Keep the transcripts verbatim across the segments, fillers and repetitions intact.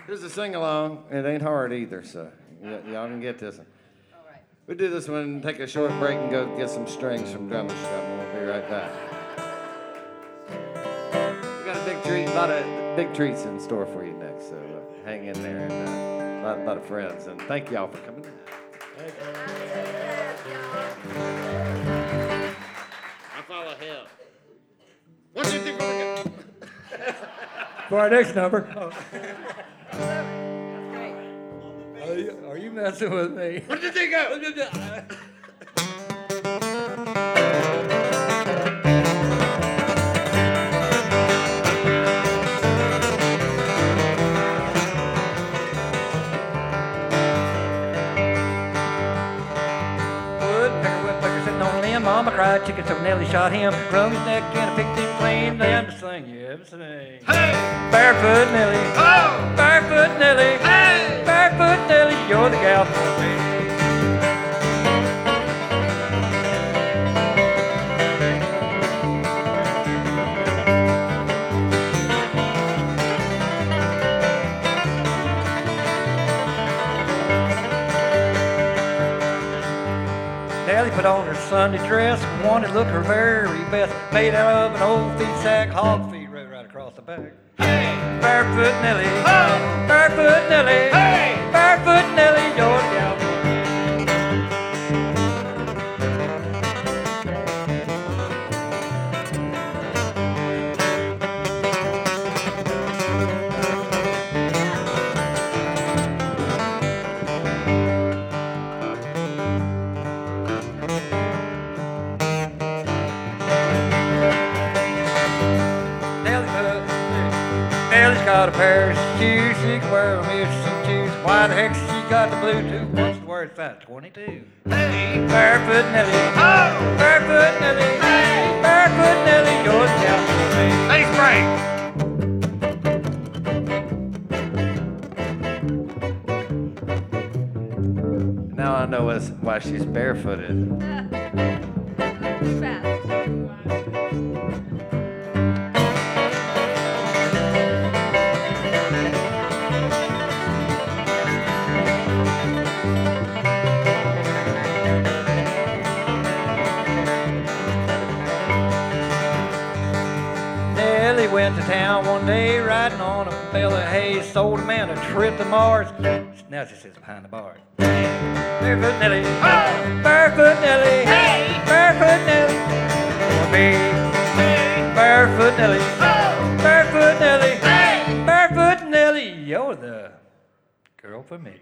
Here's a sing-along. It ain't hard either, so y- y'all can get this one. All right. We'll do this one, take a short break, and go get some strings from Drum and Strum, and we'll be right back. We got a big treat, a lot of big treats in store for you next, so uh, hang in there, and uh, a lot, lot of friends, and thank y'all for coming in. I follow hell. One, two, three, four, go. For our next number. Oh. That's great. Are you, are you messing with me? Where did they go? Woodpecker, woodpecker sitting on a limb. Mama cried chicken, so Nellie shot him. Wrung his neck and a picked him clean. Then to sing, you ever sing? Hey! Barefoot Nellie. Oh! Barefoot Nellie. Hey! Barefoot Nellie, you're the gal for me. Nellie put on her Sunday dress, wanted to look her very best, made out of an old feed sack, hog feet right, right across the back. Hey! Barefoot Nellie, Oh! Barefoot Nellie, Hey! Barefoot Nellie, you're the gal for me. Nellie put, Nellie's got a pair of shoes, she can wear them if she chooses. Why the heck she got the Bluetooth? What's the word? Fat twenty-two. Hey! Barefoot Nellie, Oh! Barefoot Nellie, Hey! Barefoot Nellie, you're the gal for me. Thanks, Frank! Now I know what's- why she's barefooted. Fast. Nellie went to town one day riding on a bale of hay, sold a man a trip to Mars. Now she sits behind the bar. Barefoot Nellie, Oh! Barefoot Nellie, Hey! Barefoot Nellie, for me. Hey! Barefoot Nellie, Oh! Barefoot Nellie, Hey! Barefoot Nellie, you're the girl for me.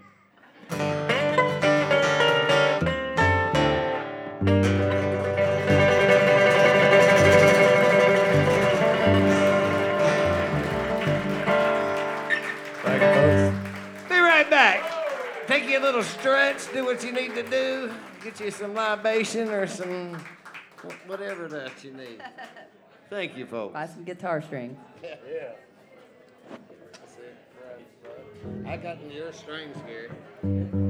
Thank you, folks. Be right back. Take you a little stretch, do what you need to do, get you some libation or some wh- whatever that you need. Thank you, folks. Buy some guitar strings. Yeah. I got your strings, Gary.